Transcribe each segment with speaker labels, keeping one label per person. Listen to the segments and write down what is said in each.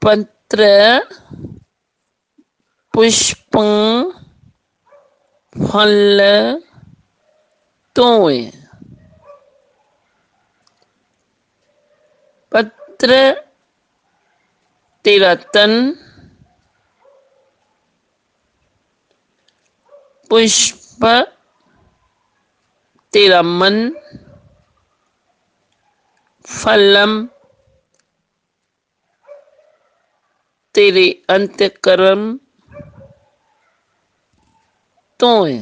Speaker 1: पत्र पुष्प फल तोय। पत्र तेरा तन, पुष्प तेरा मन, फलम तेरे अंतःकरण तोय,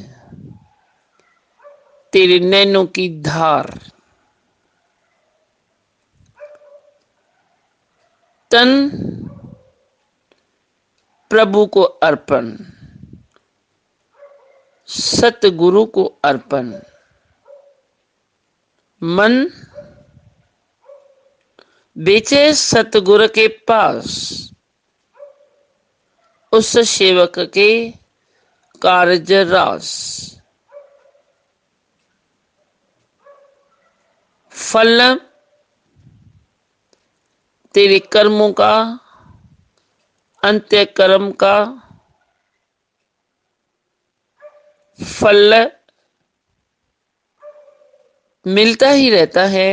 Speaker 1: तेरे नैनों की धार। तन प्रभु को अर्पण, सतगुरु को अर्पण। मन बेचे सतगुरु के पास, उस सेवक के कार्य रास। फल तेरे कर्मों का, अंत्य कर्म का फल मिलता ही रहता है,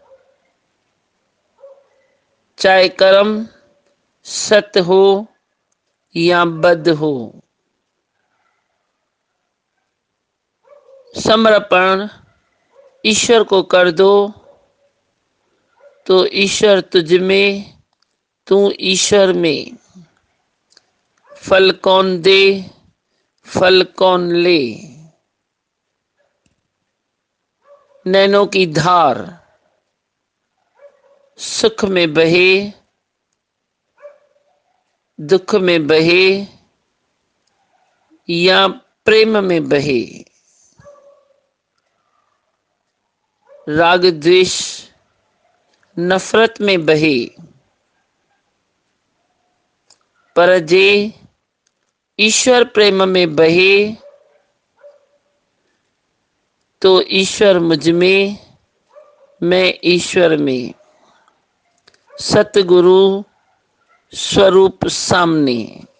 Speaker 1: चाहे कर्म सत हो या बद हो। समर्पण ईश्वर को कर दो तो ईश्वर तुझ में, तू ईश्वर में। फल कौन दे, फल कौन ले। नैनों की धार सुख में बहे, दुख में बहे या प्रेम में बहे। राग द्वेष नफरत में बहे, पर जे ईश्वर प्रेम में बहे तो ईश्वर मुझ में, मैं ईश्वर में। सतगुरु स्वरूप सामने।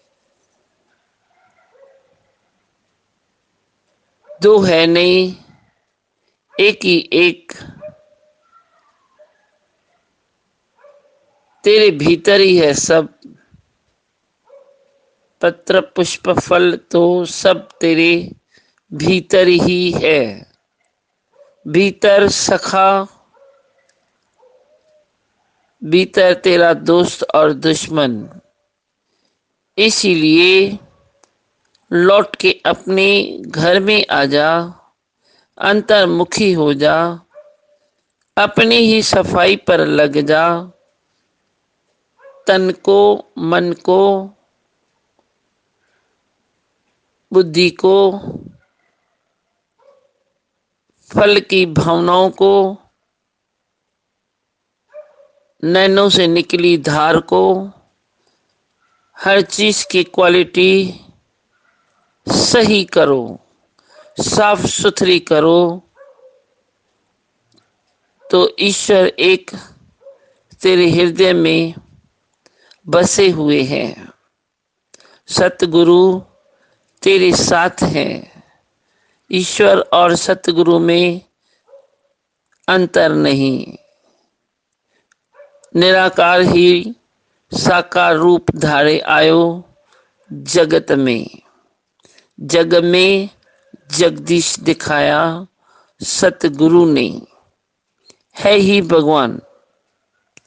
Speaker 1: दो है नहीं, एक ही एक, तेरे भीतर ही है सब। पत्र पुष्प फल तो सब तेरे भीतर ही है। भीतर सखा, भीतर तेरा दोस्त और दुश्मन। इसीलिए लौट के अपने घर में आ जा, अंतर्मुखी हो जा, अपनी ही सफाई पर लग जा। तन को, मन को, बुद्धि को, फल की भावनाओं को, नैनों से निकली धार को, हर चीज की क्वालिटी सही करो, साफ सुथरी करो, तो ईश्वर एक तेरे हृदय में बसे हुए हैं। सतगुरु तेरे साथ हैं। ईश्वर और सतगुरु में अंतर नहीं। निराकार ही साकार रूप धारे आयो जगत में। जग में जगदीश दिखाया सतगुरु ने, है ही भगवान।